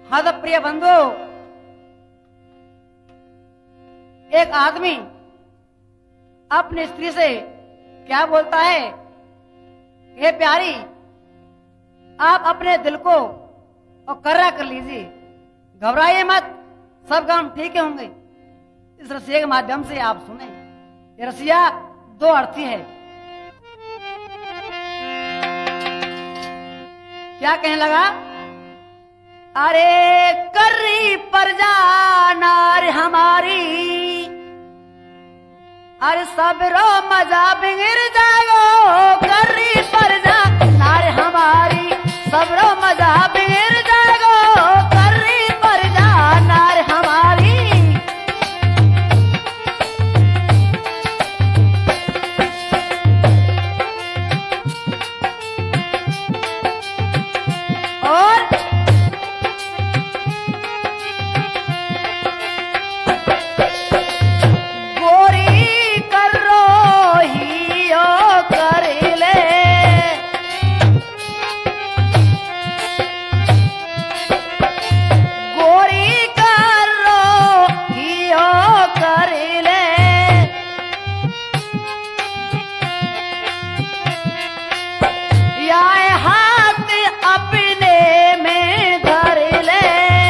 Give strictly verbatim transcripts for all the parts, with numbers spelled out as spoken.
हद प्रिय बंधु, एक आदमी अपनी स्त्री से क्या बोलता है, हे प्यारी, आप अपने दिल को और कर्रा कर लीजिए, घबराइए मत, सब काम ठीक होंगे। इस रसिया के माध्यम से आप सुने। ये रसिया दो अर्थी है। क्या कहने लगा, अरे कर्री परजा नार हमारी, अरे सबरो मजा बिगड़ जाएगो, कर्री परजा नार हमारी, सबरो मजा बिगड़ जाएगो, कर्री परजा नार हमारी। और गोरी करो ही ओ कर ले, गोरी करो ही ओ कर ले, या हाथ अपने में धर ले,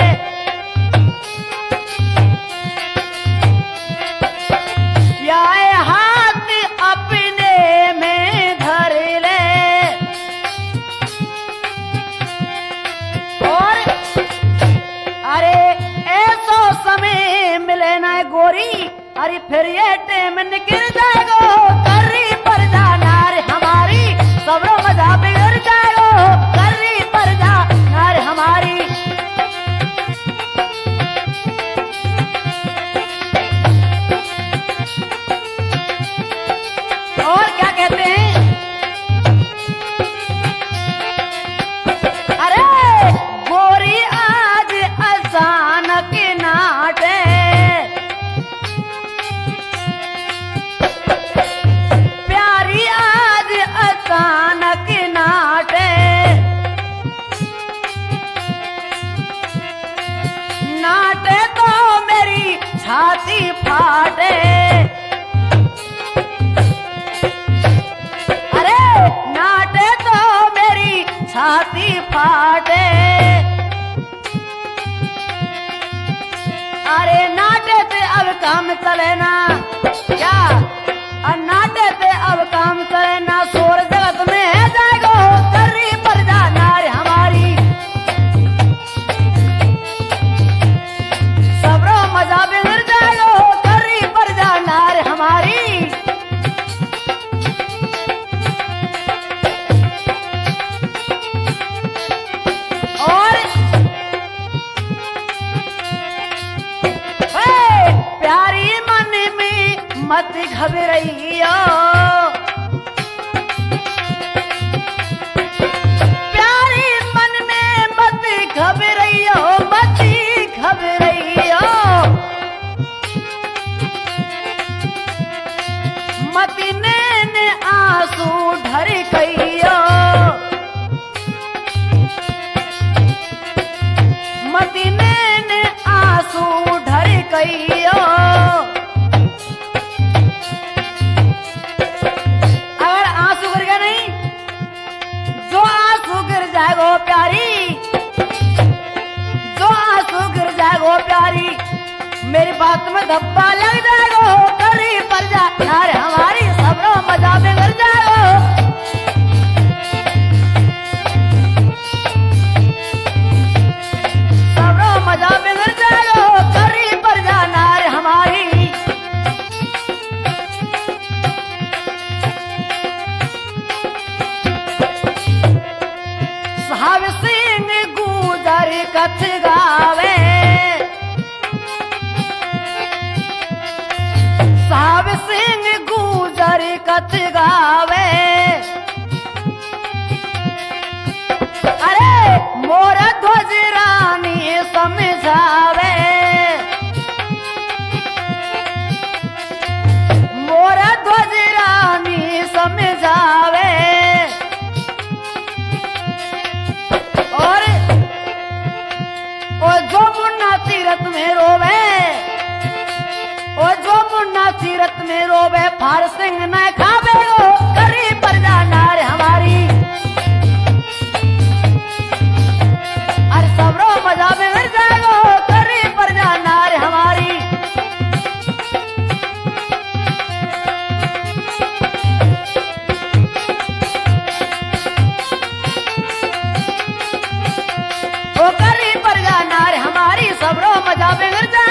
या हाथ अपने में धर ले। और अरे ऐसो समय मिले ना गोरी, अरे फिर ये टेम निकल जाएगो, कर्री परजा नार हमारी, सबरो मजा बिगड़ जाएगो, कर्री परजा नार हमारी। और क्या कहते हैं, अरे गोरी आज अचानक नाटे, प्यारी आज अचानक नाटे, नाटे तो मेरी छाती फाटे, अरे नाटे तो मेरी छाती फाटे, अरे नाटे ते अब काम चले ना, क्या और नाटे ते अब काम चले ना, सोर जगत में है जाएगो, कर्री परजा नार हमारी, सबरो मजा बिगड़ जाएगो, कर्री परजा नार हमारी। और हे, प्यारी मन में मत घबराइयो, प्यारी मन में मत घबराइयो, मत घबराइयो, मत नैन आंसू ढर कहियो, मत नैन आंसू ढर कहियो। अगर आंसू गिर गया नहीं, जो आंसू गिर जाएगो प्यारी, जो आंसू गिर जाएगो प्यारी, मेरी बात में धब्बा लग जाएगो, कर्री परजा नार हमारी, सबरो मजा बिगड़ जाएगो। सबरो मजा बिगड़ जाएगो, कर्री परजा नार हमारी। साहब सिंह गुजर कथ गावे, साहब सिंह गुजर कथ गावे, अरे मोर ध्वज रानी समझावे, मोर ध्वज रानी समझावे। और हर सिंह न खावे गो करी प्रजा नार हमारी अरे सबरो मजा बिगड़ जाएगो करी प्रजा नार हमारी ओ करी प्रजा नार हमारी सबरो मजा बिगड़ जाए